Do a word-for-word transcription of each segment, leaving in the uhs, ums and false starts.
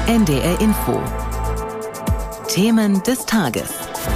N D R Info. Themen des Tages.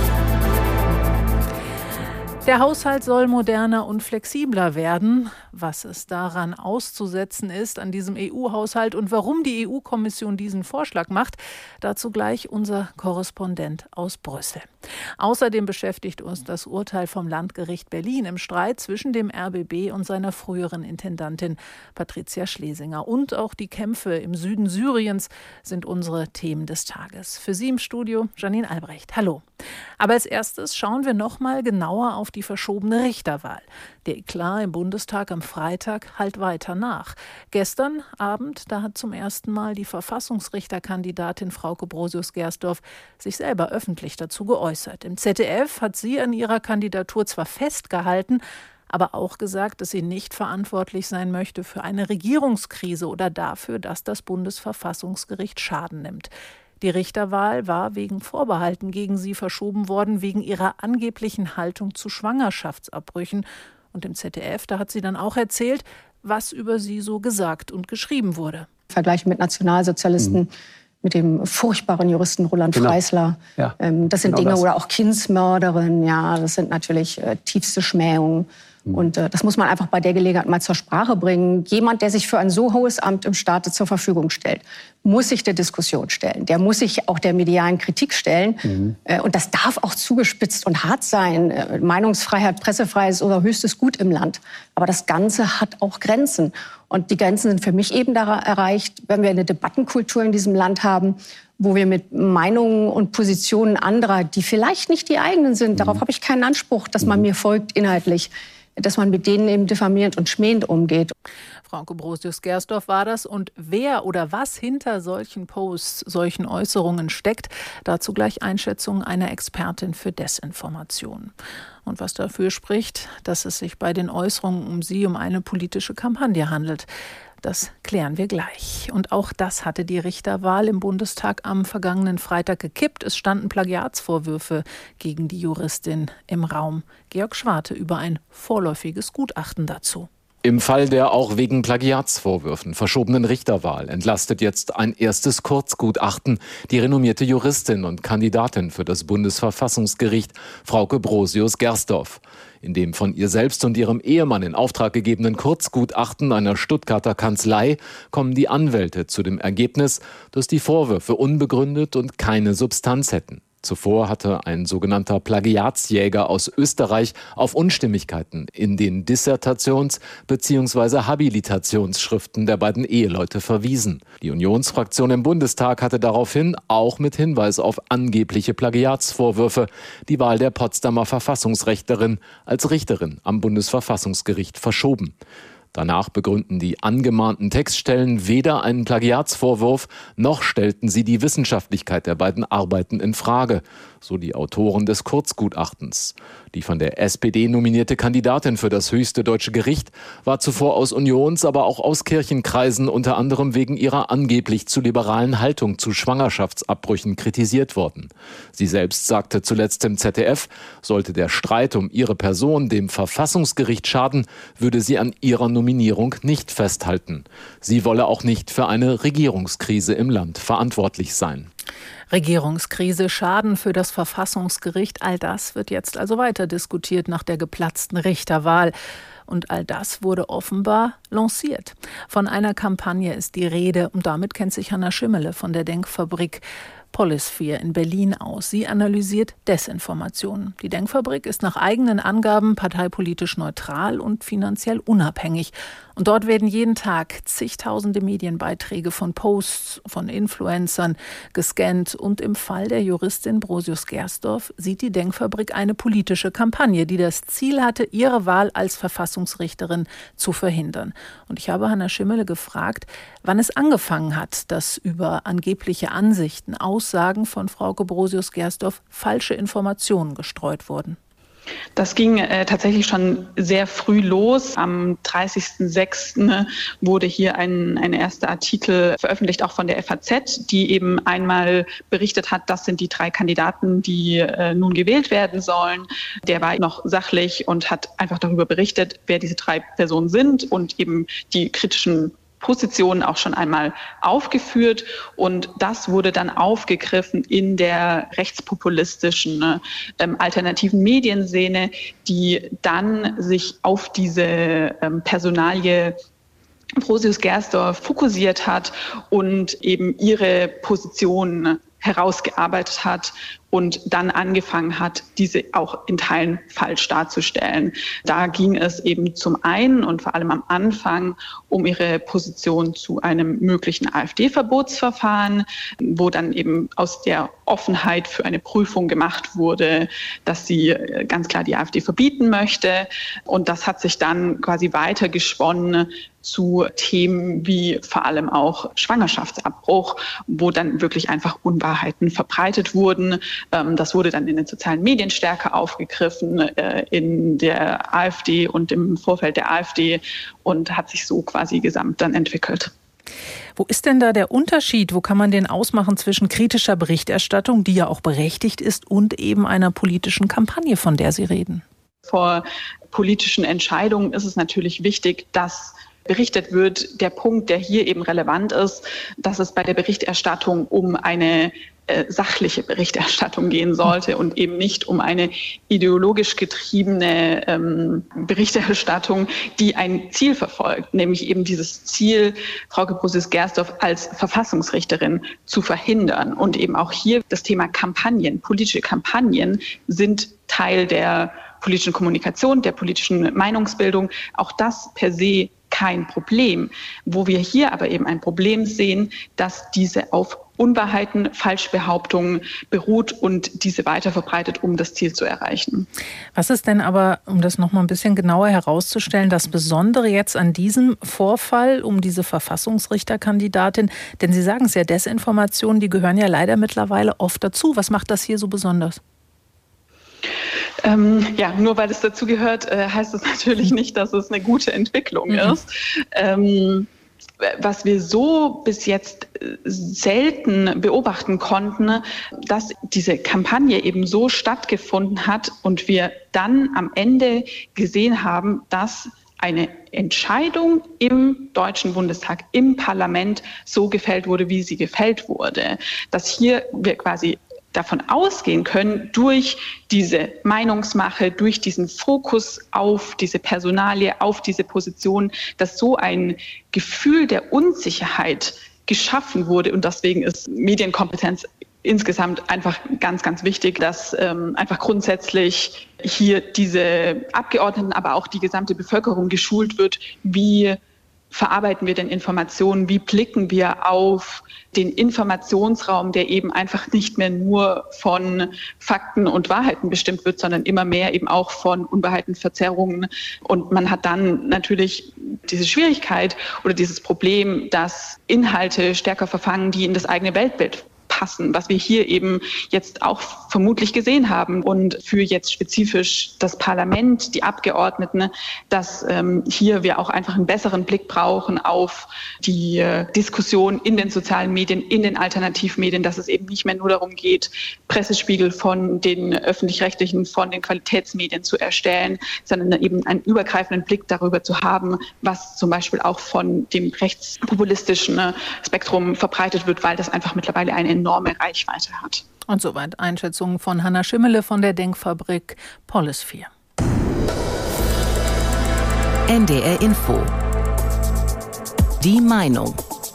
Der Haushalt soll moderner und flexibler werden. Was es daran auszusetzen ist, an diesem E U-Haushalt und warum die E U-Kommission diesen Vorschlag macht, dazu gleich unser Korrespondent aus Brüssel. Außerdem beschäftigt uns das Urteil vom Landgericht Berlin im Streit zwischen dem R B B und seiner früheren Intendantin Patricia Schlesinger. Und auch die Kämpfe im Süden Syriens sind unsere Themen des Tages. Für Sie im Studio Janine Albrecht. Hallo. Aber als erstes schauen wir noch mal genauer auf die verschobene Richterwahl. Der Eklat im Bundestag am Freitag hallt weiter nach. Gestern Abend, da hat zum ersten Mal die Verfassungsrichterkandidatin Frauke Brosius-Gersdorf sich selber öffentlich dazu geäußert. Im Z D F hat sie an ihrer Kandidatur zwar festgehalten, aber auch gesagt, dass sie nicht verantwortlich sein möchte für eine Regierungskrise oder dafür, dass das Bundesverfassungsgericht Schaden nimmt. Die Richterwahl war wegen Vorbehalten gegen sie verschoben worden, wegen ihrer angeblichen Haltung zu Schwangerschaftsabbrüchen. Und im Z D F, da hat sie dann auch erzählt, was über sie so gesagt und geschrieben wurde. Vergleichen mit Nationalsozialisten, mhm. mit dem furchtbaren Juristen Roland genau. Freisler. Ja. Ähm, das sind genau Dinge, das. Oder auch Kindsmörderin, ja, das sind natürlich äh, tiefste Schmähungen. Und äh, das muss man einfach bei der Gelegenheit mal zur Sprache bringen. Jemand, der sich für ein so hohes Amt im Staate zur Verfügung stellt, muss sich der Diskussion stellen. Der muss sich auch der medialen Kritik stellen. Mhm. Äh, und das darf auch zugespitzt und hart sein. Äh, Meinungsfreiheit, Pressefreiheit ist unser höchstes Gut im Land. Aber das Ganze hat auch Grenzen. Und die Grenzen sind für mich eben da erreicht, wenn wir eine Debattenkultur in diesem Land haben, wo wir mit Meinungen und Positionen anderer, die vielleicht nicht die eigenen sind, mhm. darauf habe ich keinen Anspruch, dass man mir folgt inhaltlich, dass man mit denen eben diffamierend und schmähend umgeht. Frauke Brosius-Gersdorf war das. Und wer oder was hinter solchen Posts, solchen Äußerungen steckt, dazu gleich Einschätzungen einer Expertin für Desinformation. Und was dafür spricht, dass es sich bei den Äußerungen um sie um eine politische Kampagne handelt. Das klären wir gleich. Und auch das hatte die Richterwahl im Bundestag am vergangenen Freitag gekippt. Es standen Plagiatsvorwürfe gegen die Juristin im Raum. Georg Schwarte über ein vorläufiges Gutachten dazu. Im Fall der auch wegen Plagiatsvorwürfen verschobenen Richterwahl entlastet jetzt ein erstes Kurzgutachten die renommierte Juristin und Kandidatin für das Bundesverfassungsgericht Frauke Brosius-Gersdorf. In dem von ihr selbst und ihrem Ehemann in Auftrag gegebenen Kurzgutachten einer Stuttgarter Kanzlei kommen die Anwälte zu dem Ergebnis, dass die Vorwürfe unbegründet und keine Substanz hätten. Zuvor hatte ein sogenannter Plagiatsjäger aus Österreich auf Unstimmigkeiten in den Dissertations- bzw. Habilitationsschriften der beiden Eheleute verwiesen. Die Unionsfraktion im Bundestag hatte daraufhin, auch mit Hinweis auf angebliche Plagiatsvorwürfe, die Wahl der Potsdamer Verfassungsrechtlerin als Richterin am Bundesverfassungsgericht verschoben. Danach begründen die angemahnten Textstellen weder einen Plagiatsvorwurf, noch stellten sie die Wissenschaftlichkeit der beiden Arbeiten in Frage, so die Autoren des Kurzgutachtens. Die von der S P D nominierte Kandidatin für das höchste deutsche Gericht war zuvor aus Unions-, aber auch aus Kirchenkreisen unter anderem wegen ihrer angeblich zu liberalen Haltung zu Schwangerschaftsabbrüchen kritisiert worden. Sie selbst sagte zuletzt im Z D F, sollte der Streit um ihre Person dem Verfassungsgericht schaden, würde sie an ihrer Nominierung nicht festhalten. Sie wolle auch nicht für eine Regierungskrise im Land verantwortlich sein. Regierungskrise, Schaden für das Verfassungsgericht, all das wird jetzt also weiter diskutiert nach der geplatzten Richterwahl. Und all das wurde offenbar lanciert. Von einer Kampagne ist die Rede und damit kennt sich Hanna Schimmele von der Denkfabrik Polisphere in Berlin aus. Sie analysiert Desinformationen. Die Denkfabrik ist nach eigenen Angaben parteipolitisch neutral und finanziell unabhängig. Und dort werden jeden Tag zigtausende Medienbeiträge von Posts, von Influencern gescannt. Und im Fall der Juristin Brosius-Gersdorf sieht die Denkfabrik eine politische Kampagne, die das Ziel hatte, ihre Wahl als Verfassungsrichterin zu verhindern. Und ich habe Hanna Schimmele gefragt, wann es angefangen hat, dass über angebliche Ansichten, Aussagen von Frauke Brosius-Gersdorf falsche Informationen gestreut wurden. Das ging äh, tatsächlich schon sehr früh los. Am dreißigsten sechsten wurde hier ein, ein erster Artikel veröffentlicht, auch von der F A Z, die eben einmal berichtet hat, das sind die drei Kandidaten, die äh, nun gewählt werden sollen. Der war noch sachlich und hat einfach darüber berichtet, wer diese drei Personen sind und eben die kritischen Positionen auch schon einmal aufgeführt und das wurde dann aufgegriffen in der rechtspopulistischen ähm, alternativen Medienszene, die dann sich auf diese ähm, Personalie Brosius Gersdorf fokussiert hat und eben ihre Position herausgearbeitet hat und dann angefangen hat, diese auch in Teilen falsch darzustellen. Da ging es eben zum einen und vor allem am Anfang um ihre Position zu einem möglichen AfD-Verbotsverfahren, wo dann eben aus der Offenheit für eine Prüfung gemacht wurde, dass sie ganz klar die AfD verbieten möchte. Und das hat sich dann quasi weitergesponnen zu Themen wie vor allem auch Schwangerschaftsabbruch, wo dann wirklich einfach Unwahrheiten verbreitet wurden. Das wurde dann in den sozialen Medien stärker aufgegriffen, in der AfD und im Vorfeld der AfD und hat sich so quasi gesamt dann entwickelt. Wo ist denn da der Unterschied? Wo kann man den ausmachen zwischen kritischer Berichterstattung, die ja auch berechtigt ist, und eben einer politischen Kampagne, von der Sie reden? Vor politischen Entscheidungen ist es natürlich wichtig, dass berichtet wird. Der Punkt, der hier eben relevant ist, dass es bei der Berichterstattung um eine äh, sachliche Berichterstattung gehen sollte und eben nicht um eine ideologisch getriebene ähm, Berichterstattung, die ein Ziel verfolgt, nämlich eben dieses Ziel, Frauke Brosius Gersdorf als Verfassungsrichterin zu verhindern. Und eben auch hier das Thema Kampagnen, politische Kampagnen sind Teil der politischen Kommunikation, der politischen Meinungsbildung. Auch das per se kein Problem. Wo wir hier aber eben ein Problem sehen, dass diese auf Unwahrheiten, Falschbehauptungen beruht und diese weiter verbreitet, um das Ziel zu erreichen. Was ist denn aber, um das noch mal ein bisschen genauer herauszustellen, das Besondere jetzt an diesem Vorfall um diese Verfassungsrichterkandidatin? Denn Sie sagen es ja, Desinformationen, die gehören ja leider mittlerweile oft dazu. Was macht das hier so besonders? Ähm, ja, nur weil es dazu gehört, äh, heißt es natürlich nicht, dass es eine gute Entwicklung mhm. ist. Ähm, was wir so bis jetzt selten beobachten konnten, dass diese Kampagne eben so stattgefunden hat und wir dann am Ende gesehen haben, dass eine Entscheidung im Deutschen Bundestag, im Parlament so gefällt wurde, wie sie gefällt wurde. Dass hier wir quasi davon ausgehen können, durch diese Meinungsmache, durch diesen Fokus auf diese Personalie, auf diese Position, dass so ein Gefühl der Unsicherheit geschaffen wurde. Und deswegen ist Medienkompetenz insgesamt einfach ganz, ganz wichtig, dass ähm, einfach grundsätzlich hier diese Abgeordneten, aber auch die gesamte Bevölkerung geschult wird, wie verarbeiten wir denn Informationen, wie blicken wir auf den Informationsraum, der eben einfach nicht mehr nur von Fakten und Wahrheiten bestimmt wird, sondern immer mehr eben auch von Unwahrheiten, Verzerrungen. Und man hat dann natürlich diese Schwierigkeit oder dieses Problem, dass Inhalte stärker verfangen, die in das eigene Weltbild passen, was wir hier eben jetzt auch vermutlich gesehen haben und für jetzt spezifisch das Parlament, die Abgeordneten, dass ähm, hier wir auch einfach einen besseren Blick brauchen auf die äh, Diskussion in den sozialen Medien, in den Alternativmedien, dass es eben nicht mehr nur darum geht, Pressespiegel von den öffentlich-rechtlichen, von den Qualitätsmedien zu erstellen, sondern eben einen übergreifenden Blick darüber zu haben, was zum Beispiel auch von dem rechtspopulistischen äh, Spektrum verbreitet wird, weil das einfach mittlerweile eine enorme Reichweite hat. Und soweit Einschätzungen von Hanna Schimmele von der Denkfabrik Polisphere. N D R Info. Die Meinung.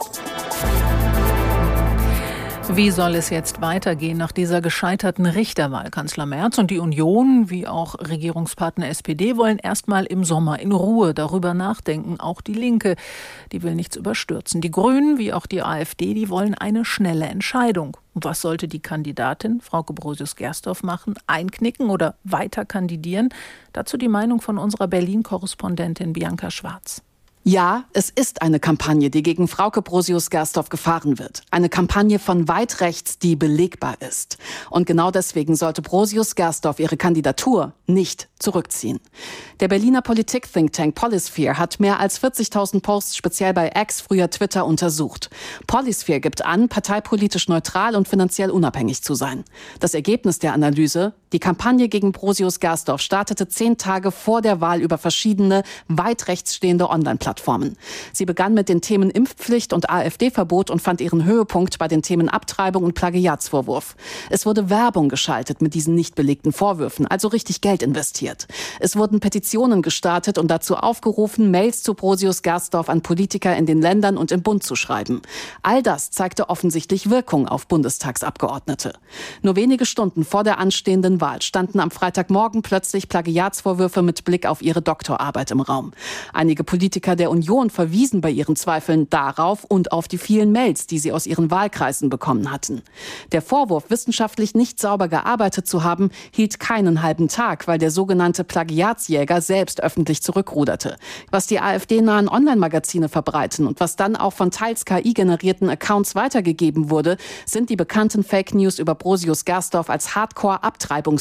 Wie soll es jetzt weitergehen nach dieser gescheiterten Richterwahl? Kanzler Merz und die Union, wie auch Regierungspartner S P D, wollen erstmal im Sommer in Ruhe darüber nachdenken. Auch die Linke, die will nichts überstürzen. Die Grünen, wie auch die AfD, die wollen eine schnelle Entscheidung. Und was sollte die Kandidatin, Frauke Brosius Gersdorf, machen? Einknicken oder weiter kandidieren? Dazu die Meinung von unserer Berlin-Korrespondentin Bianca Schwarz. Ja, es ist eine Kampagne, die gegen Frauke Brosius Gersdorf gefahren wird. Eine Kampagne von weit rechts, die belegbar ist. Und genau deswegen sollte Brosius Gersdorf ihre Kandidatur nicht zurückziehen. Der Berliner Politik-Think-Tank Polisphere hat mehr als vierzigtausend Posts speziell bei X, früher Twitter, untersucht. Polisphere gibt an, parteipolitisch neutral und finanziell unabhängig zu sein. Das Ergebnis der Analyse: Die Kampagne gegen Brosius Gersdorf startete zehn Tage vor der Wahl über verschiedene, weit rechts stehende Online-Plattformen. Sie begann mit den Themen Impfpflicht und AfD-Verbot und fand ihren Höhepunkt bei den Themen Abtreibung und Plagiatsvorwurf. Es wurde Werbung geschaltet mit diesen nicht belegten Vorwürfen, also richtig Geld investiert. Es wurden Petitionen gestartet und dazu aufgerufen, Mails zu Brosius Gersdorf an Politiker in den Ländern und im Bund zu schreiben. All das zeigte offensichtlich Wirkung auf Bundestagsabgeordnete. Nur wenige Stunden vor der anstehenden Wahl standen am Freitagmorgen plötzlich Plagiatsvorwürfe mit Blick auf ihre Doktorarbeit im Raum. Einige Politiker der Union verwiesen bei ihren Zweifeln darauf und auf die vielen Mails, die sie aus ihren Wahlkreisen bekommen hatten. Der Vorwurf, wissenschaftlich nicht sauber gearbeitet zu haben, hielt keinen halben Tag, weil der sogenannte Plagiatsjäger selbst öffentlich zurückruderte. Was die AfD-nahen Online-Magazine verbreiten und was dann auch von teils K I-generierten Accounts weitergegeben wurde, sind die bekannten Fake News über Brosius Gersdorf als Hardcore-Abtreibungsbefürworterin,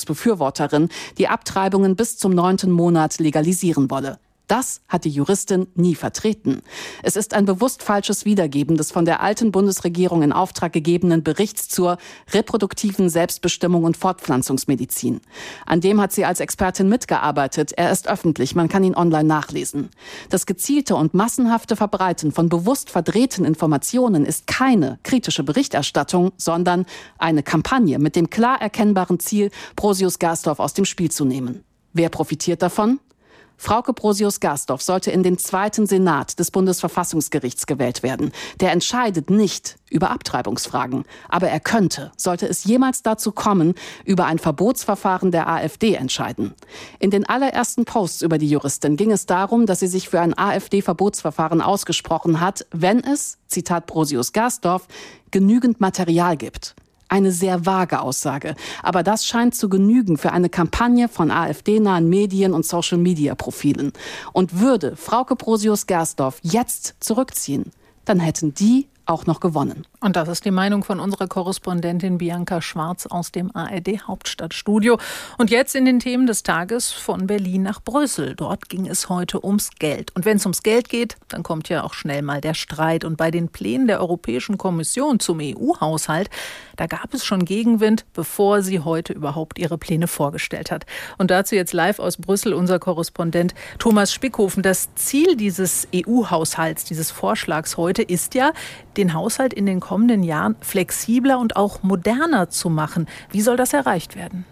die Abtreibungen bis zum neunten Monat legalisieren wolle. Das hat die Juristin nie vertreten. Es ist ein bewusst falsches Wiedergeben des von der alten Bundesregierung in Auftrag gegebenen Berichts zur reproduktiven Selbstbestimmung und Fortpflanzungsmedizin. An dem hat sie als Expertin mitgearbeitet. Er ist öffentlich, man kann ihn online nachlesen. Das gezielte und massenhafte Verbreiten von bewusst verdrehten Informationen ist keine kritische Berichterstattung, sondern eine Kampagne mit dem klar erkennbaren Ziel, Brosius Gersdorf aus dem Spiel zu nehmen. Wer profitiert davon? Frauke Brosius Gersdorf sollte in den zweiten Senat des Bundesverfassungsgerichts gewählt werden. Der entscheidet nicht über Abtreibungsfragen. Aber er könnte, sollte es jemals dazu kommen, über ein Verbotsverfahren der AfD entscheiden. In den allerersten Posts über die Juristin ging es darum, dass sie sich für ein AfD-Verbotsverfahren ausgesprochen hat, wenn es, Zitat Brosius Gersdorf, genügend Material gibt. Eine sehr vage Aussage. Aber das scheint zu genügen für eine Kampagne von AfD-nahen Medien und Social-Media-Profilen. Und würde Frauke Brosius Gersdorf jetzt zurückziehen, dann hätten die auch noch gewonnen. Und das ist die Meinung von unserer Korrespondentin Bianca Schwarz aus dem A R D-Hauptstadtstudio. Und jetzt in den Themen des Tages von Berlin nach Brüssel. Dort ging es heute ums Geld. Und wenn es ums Geld geht, dann kommt ja auch schnell mal der Streit. Und bei den Plänen der Europäischen Kommission zum E U-Haushalt, da gab es schon Gegenwind, bevor sie heute überhaupt ihre Pläne vorgestellt hat. Und dazu jetzt live aus Brüssel unser Korrespondent Thomas Spickhofen. Das Ziel dieses E U-Haushalts, dieses Vorschlags heute, ist ja, den Haushalt in den kommenden Jahren flexibler und auch moderner zu machen. Wie soll das erreicht werden?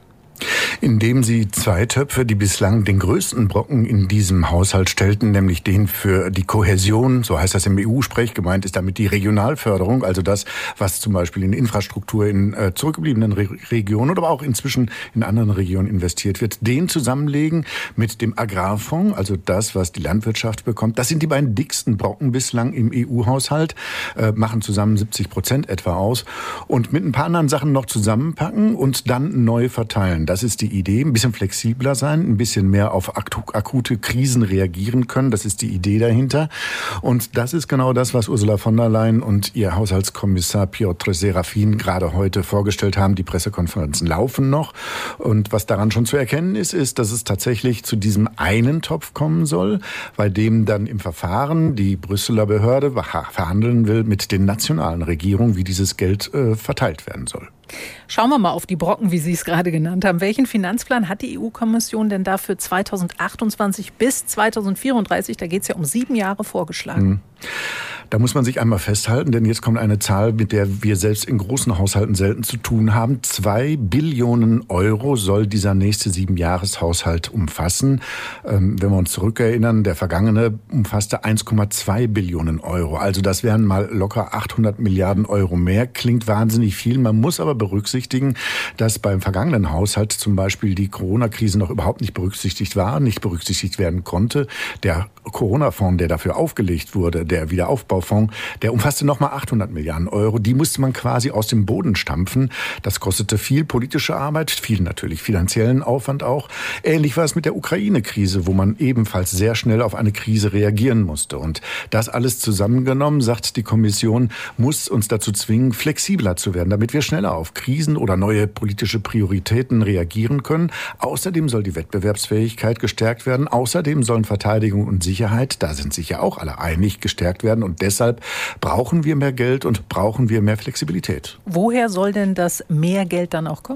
Indem sie zwei Töpfe, die bislang den größten Brocken in diesem Haushalt stellten, nämlich den für die Kohäsion, so heißt das im E U-Sprech, gemeint ist damit die Regionalförderung, also das, was zum Beispiel in Infrastruktur in äh, zurückgebliebenen Re- Regionen oder aber auch inzwischen in anderen Regionen investiert wird, den zusammenlegen mit dem Agrarfonds, also das, was die Landwirtschaft bekommt. Das sind die beiden dicksten Brocken bislang im E U-Haushalt, äh, machen zusammen siebzig Prozent etwa aus und mit ein paar anderen Sachen noch zusammenpacken und dann neu verteilen. Das ist die Idee, ein bisschen flexibler sein, ein bisschen mehr auf akute Krisen reagieren können. Das ist die Idee dahinter. Und das ist genau das, was Ursula von der Leyen und ihr Haushaltskommissar Piotr Serafin gerade heute vorgestellt haben. Die Pressekonferenzen laufen noch. Und was daran schon zu erkennen ist, ist, dass es tatsächlich zu diesem einen Topf kommen soll, bei dem dann im Verfahren die Brüsseler Behörde verhandeln will mit den nationalen Regierungen, wie dieses Geld äh, verteilt werden soll. Schauen wir mal auf die Brocken, wie Sie es gerade genannt haben. Welchen Finanzplan hat die E U-Kommission denn da für zweitausendachtundzwanzig bis zweitausendvierunddreißig, da geht es ja um sieben Jahre, vorgeschlagen? Da muss man sich einmal festhalten, denn jetzt kommt eine Zahl, mit der wir selbst in großen Haushalten selten zu tun haben. Zwei Billionen Euro soll dieser nächste Siebenjahreshaushalt umfassen. Ähm, wenn wir uns zurückerinnern, der vergangene umfasste eins Komma zwei Billionen Euro. Also das wären mal locker achthundert Milliarden Euro mehr. Klingt wahnsinnig viel. Man muss aber berücksichtigen, dass beim vergangenen Haushalt zum Beispiel die Corona-Krise noch überhaupt nicht berücksichtigt war, nicht berücksichtigt werden konnte. Der Corona-Fonds, der dafür aufgelegt wurde, der Wiederaufbaufonds, der umfasste nochmal achthundert Milliarden Euro. Die musste man quasi aus dem Boden stampfen. Das kostete viel politische Arbeit, viel natürlich finanziellen Aufwand auch. Ähnlich war es mit der Ukraine-Krise, wo man ebenfalls sehr schnell auf eine Krise reagieren musste. Und das alles zusammengenommen, sagt die Kommission, muss uns dazu zwingen, flexibler zu werden, damit wir schneller auf Krisen oder neue politische Prioritäten reagieren können. Außerdem soll die Wettbewerbsfähigkeit gestärkt werden. Außerdem sollen Verteidigung und Sicherheit, da sind sich ja auch alle einig, gestärkt werden. Und deshalb brauchen wir mehr Geld und brauchen wir mehr Flexibilität. Woher soll denn das mehr Geld dann auch kommen?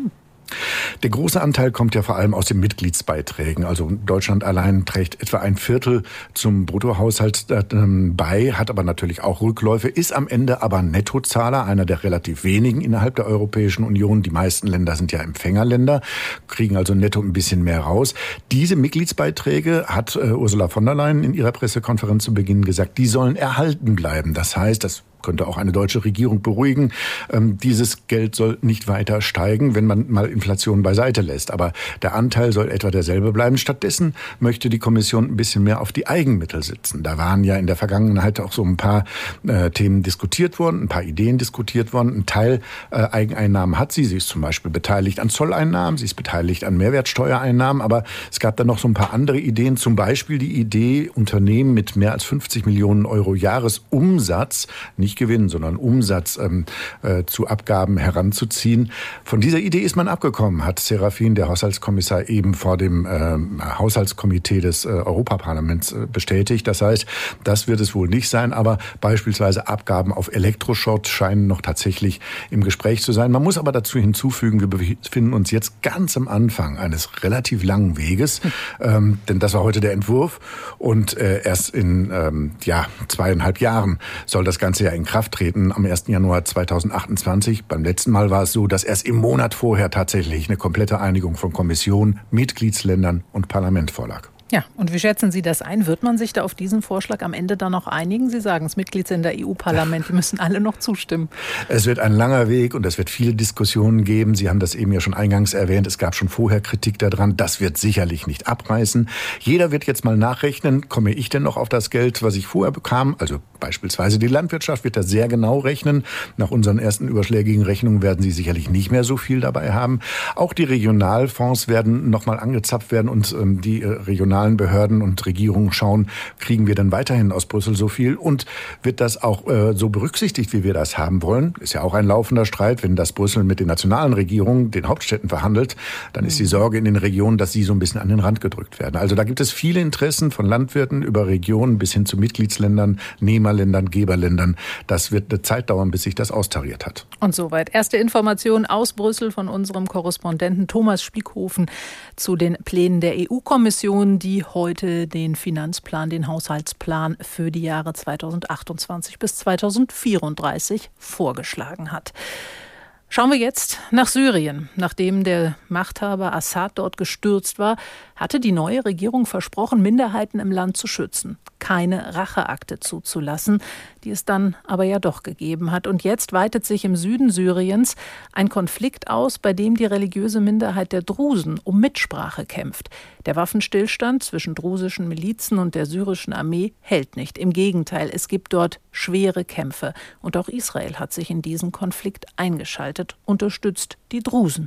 Der große Anteil kommt ja vor allem aus den Mitgliedsbeiträgen. Also Deutschland allein trägt etwa ein Viertel zum Bruttohaushalt bei, hat aber natürlich auch Rückläufe, ist am Ende aber Nettozahler, einer der relativ wenigen innerhalb der Europäischen Union. Die meisten Länder sind ja Empfängerländer, kriegen also netto ein bisschen mehr raus. Diese Mitgliedsbeiträge, hat Ursula von der Leyen in ihrer Pressekonferenz zu Beginn gesagt, die sollen erhalten bleiben. Das heißt, das könnte auch eine deutsche Regierung beruhigen. Ähm, dieses Geld soll nicht weiter steigen, wenn man mal Inflation beiseite lässt. Aber der Anteil soll etwa derselbe bleiben. Stattdessen möchte die Kommission ein bisschen mehr auf die Eigenmittel sitzen. Da waren ja in der Vergangenheit auch so ein paar äh, Themen diskutiert worden, ein paar Ideen diskutiert worden. Ein Teil äh, Eigeneinnahmen hat sie. Sie ist zum Beispiel beteiligt an Zolleinnahmen, sie ist beteiligt an Mehrwertsteuereinnahmen. Aber es gab dann noch so ein paar andere Ideen. Zum Beispiel die Idee, Unternehmen mit mehr als fünfzig Millionen Euro Jahresumsatz, nicht Gewinn, sondern Umsatz ähm, äh, zu Abgaben heranzuziehen. Von dieser Idee ist man abgekommen, hat Serafin, der Haushaltskommissar, eben vor dem äh, Haushaltskomitee des äh, Europaparlaments äh, bestätigt. Das heißt, das wird es wohl nicht sein, aber beispielsweise Abgaben auf Elektroschrott scheinen noch tatsächlich im Gespräch zu sein. Man muss aber dazu hinzufügen, wir befinden uns jetzt ganz am Anfang eines relativ langen Weges, ähm, denn das war heute der Entwurf und äh, erst in ähm, ja, zweieinhalb Jahren soll das Ganze ja in Kraft treten am ersten Januar zweitausendachtundzwanzig. Beim letzten Mal war es so, dass erst im Monat vorher tatsächlich eine komplette Einigung von Kommission, Mitgliedsländern und Parlament vorlag. Ja, und wie schätzen Sie das ein? Wird man sich da auf diesen Vorschlag am Ende dann noch einigen? Sie sagen es, Mitgliedsländer E U-Parlament, die müssen alle noch zustimmen. Es wird ein langer Weg und es wird viele Diskussionen geben. Sie haben das eben ja schon eingangs erwähnt. Es gab schon vorher Kritik daran. Das wird sicherlich nicht abreißen. Jeder wird jetzt mal nachrechnen, komme ich denn noch auf das Geld, was ich vorher bekam? Also beispielsweise die Landwirtschaft wird da sehr genau rechnen. Nach unseren ersten überschlägigen Rechnungen werden sie sicherlich nicht mehr so viel dabei haben. Auch die Regionalfonds werden nochmal angezapft werden und ähm, die äh, regionalen Behörden und Regierungen schauen, kriegen wir denn weiterhin aus Brüssel so viel und wird das auch äh, so berücksichtigt, wie wir das haben wollen? Ist ja auch ein laufender Streit, wenn das Brüssel mit den nationalen Regierungen, den Hauptstädten verhandelt, dann ist die Sorge in den Regionen, dass sie so ein bisschen an den Rand gedrückt werden. Also da gibt es viele Interessen von Landwirten über Regionen bis hin zu Mitgliedsländern, Nehmerländern, Geberländern. Das wird eine Zeit dauern, bis sich das austariert hat. Und soweit erste Informationen aus Brüssel von unserem Korrespondenten Thomas Spiekhofen zu den Plänen der E U-Kommission, die heute den Finanzplan, den Haushaltsplan für die Jahre zweitausendachtundzwanzig bis zweitausendvierunddreißig vorgeschlagen hat. Schauen wir jetzt nach Syrien. Nachdem der Machthaber Assad dort gestürzt war, hatte die neue Regierung versprochen, Minderheiten im Land zu schützen, keine Racheakte zuzulassen, die es dann aber ja doch gegeben hat. Und jetzt weitet sich im Süden Syriens ein Konflikt aus, bei dem die religiöse Minderheit der Drusen um Mitsprache kämpft. Der Waffenstillstand zwischen drusischen Milizen und der syrischen Armee hält nicht. Im Gegenteil, es gibt dort schwere Kämpfe. Und auch Israel hat sich in diesen Konflikt eingeschaltet, unterstützt die Drusen.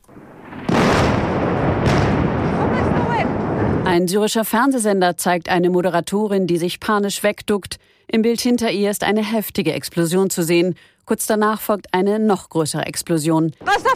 Ein syrischer Fernsehsender zeigt eine Moderatorin, die sich panisch wegduckt. Im Bild hinter ihr ist eine heftige Explosion zu sehen. Kurz danach folgt eine noch größere Explosion.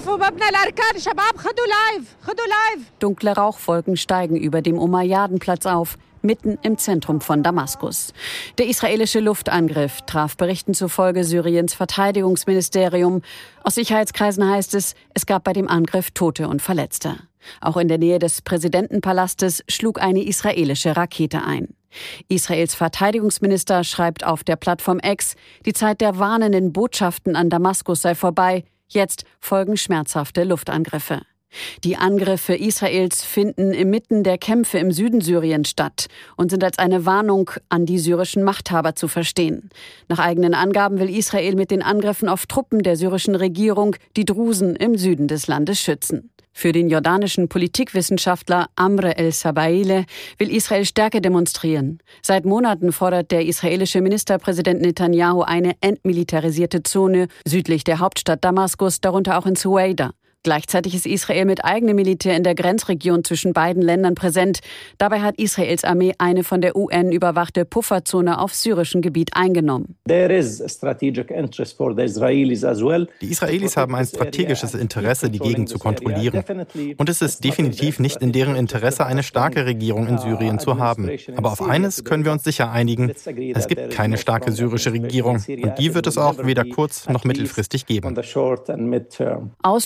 Dunkle Rauchwolken steigen über dem Umayyadenplatz auf, mitten im Zentrum von Damaskus. Der israelische Luftangriff traf Berichten zufolge Syriens Verteidigungsministerium. Aus Sicherheitskreisen heißt es, es gab bei dem Angriff Tote und Verletzte. Auch in der Nähe des Präsidentenpalastes schlug eine israelische Rakete ein. Israels Verteidigungsminister schreibt auf der Plattform X, die Zeit der warnenden Botschaften an Damaskus sei vorbei. Jetzt folgen schmerzhafte Luftangriffe. Die Angriffe Israels finden inmitten der Kämpfe im Süden Syriens statt und sind als eine Warnung an die syrischen Machthaber zu verstehen. Nach eigenen Angaben will Israel mit den Angriffen auf Truppen der syrischen Regierung die Drusen im Süden des Landes schützen. Für den jordanischen Politikwissenschaftler Amr el-Sabaile will Israel Stärke demonstrieren. Seit Monaten fordert der israelische Ministerpräsident Netanyahu eine entmilitarisierte Zone südlich der Hauptstadt Damaskus, darunter auch in Suwaida. Gleichzeitig ist Israel mit eigenem Militär in der Grenzregion zwischen beiden Ländern präsent. Dabei hat Israels Armee eine von der U N überwachte Pufferzone auf syrischem Gebiet eingenommen. Die Israelis haben ein strategisches Interesse, die Gegend zu kontrollieren. Und es ist definitiv nicht in deren Interesse, eine starke Regierung in Syrien zu haben. Aber auf eines können wir uns sicher einigen. Es gibt keine starke syrische Regierung. Und die wird es auch weder kurz- noch mittelfristig geben. Auslöser der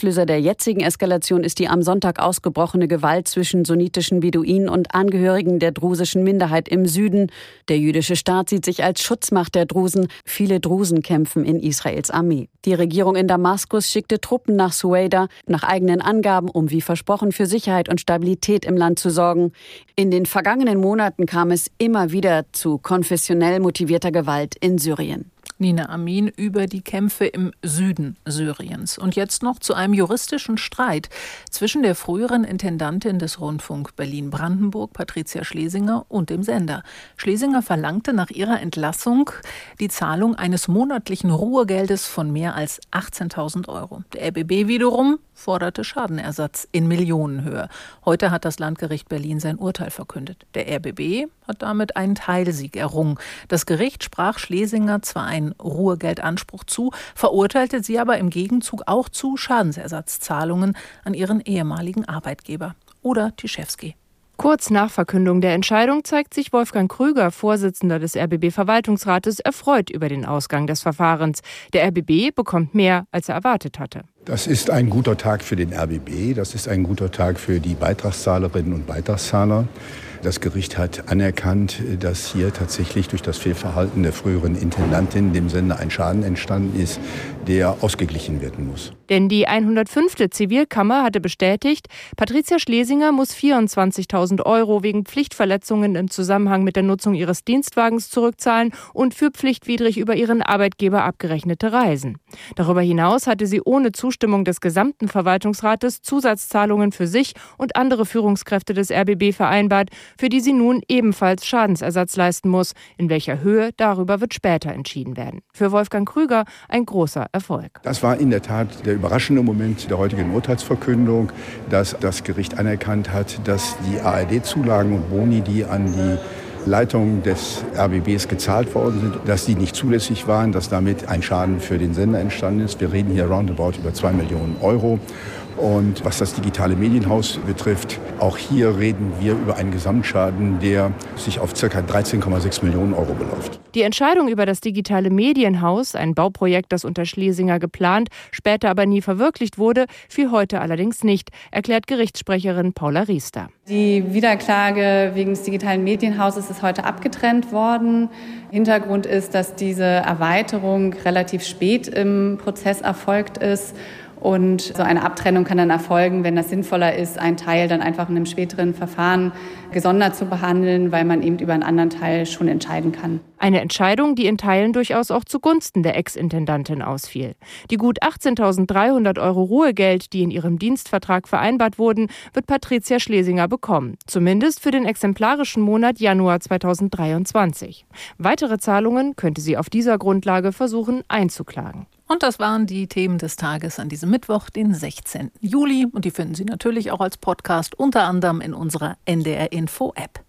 jetzigen Eskalation ist die am Sonntag ausgebrochene Gewalt zwischen sunnitischen Beduinen und Angehörigen der drusischen Minderheit im Süden. Der jüdische Staat sieht sich als Schutzmacht der Drusen. Viele Drusen kämpfen in Israels Armee. Die Regierung in Damaskus schickte Truppen nach Suaida, nach eigenen Angaben, um wie versprochen für Sicherheit und Stabilität im Land zu sorgen. In den vergangenen Monaten kam es immer wieder zu konfessionell motivierter Gewalt in Syrien. Nina Amin über die Kämpfe im Süden Syriens. Und jetzt noch zu einem juristischen Streit zwischen der früheren Intendantin des Rundfunk Berlin-Brandenburg, Patricia Schlesinger, und dem Sender. Schlesinger verlangte nach ihrer Entlassung die Zahlung eines monatlichen Ruhegeldes von mehr als achtzehntausend Euro. Der R B B wiederum forderte Schadenersatz in Millionenhöhe. Heute hat das Landgericht Berlin sein Urteil verkündet. Der R B B hat damit einen Teilsieg errungen. Das Gericht sprach Schlesinger zwar einen Ruhegeldanspruch zu, verurteilte sie aber im Gegenzug auch zu Schadensersatzzahlungen an ihren ehemaligen Arbeitgeber. Oder Tischewski. Kurz nach Verkündung der Entscheidung zeigt sich Wolfgang Krüger, Vorsitzender des R B B-Verwaltungsrates, erfreut über den Ausgang des Verfahrens. Der R B B bekommt mehr, als er erwartet hatte. Das ist ein guter Tag für den R B B, das ist ein guter Tag für die Beitragszahlerinnen und Beitragszahler. Das Gericht hat anerkannt, dass hier tatsächlich durch das Fehlverhalten der früheren Intendantin dem Sender ein Schaden entstanden ist, der ausgeglichen werden muss. Denn die hundertfünfte Zivilkammer hatte bestätigt, Patricia Schlesinger muss vierundzwanzigtausend Euro wegen Pflichtverletzungen im Zusammenhang mit der Nutzung ihres Dienstwagens zurückzahlen und für pflichtwidrig über ihren Arbeitgeber abgerechnete Reisen. Darüber hinaus hatte sie ohne Zustimmung des gesamten Verwaltungsrates Zusatzzahlungen für sich und andere Führungskräfte des R B B vereinbart, für die sie nun ebenfalls Schadensersatz leisten muss. In welcher Höhe, darüber wird später entschieden werden. Für Wolfgang Krüger ein großer Erfolg. Das war in der Tat der überraschende Moment der heutigen Urteilsverkündung, dass das Gericht anerkannt hat, dass die A R D-Zulagen und Boni, die an die Leitung des R B Bs gezahlt worden sind, dass die nicht zulässig waren, dass damit ein Schaden für den Sender entstanden ist. Wir reden hier roundabout über zwei Millionen Euro. Und was das digitale Medienhaus betrifft, auch hier reden wir über einen Gesamtschaden, der sich auf ca. dreizehn Komma sechs Millionen Euro beläuft. Die Entscheidung über das digitale Medienhaus, ein Bauprojekt, das unter Schlesinger geplant, später aber nie verwirklicht wurde, fiel heute allerdings nicht, erklärt Gerichtssprecherin Paula Riester. Die Wiederklage wegen des digitalen Medienhauses ist heute abgetrennt worden. Hintergrund ist, dass diese Erweiterung relativ spät im Prozess erfolgt ist. Und so eine Abtrennung kann dann erfolgen, wenn das sinnvoller ist, einen Teil dann einfach in einem späteren Verfahren gesondert zu behandeln, weil man eben über einen anderen Teil schon entscheiden kann. Eine Entscheidung, die in Teilen durchaus auch zugunsten der Ex-Intendantin ausfiel. Die gut achtzehntausenddreihundert Euro Ruhegeld, die in ihrem Dienstvertrag vereinbart wurden, wird Patricia Schlesinger bekommen. Zumindest für den exemplarischen Monat Januar zweitausenddreiundzwanzig. Weitere Zahlungen könnte sie auf dieser Grundlage versuchen einzuklagen. Und das waren die Themen des Tages an diesem Mittwoch, den sechzehnten Juli. Und die finden Sie natürlich auch als Podcast unter anderem in unserer N D R Info App.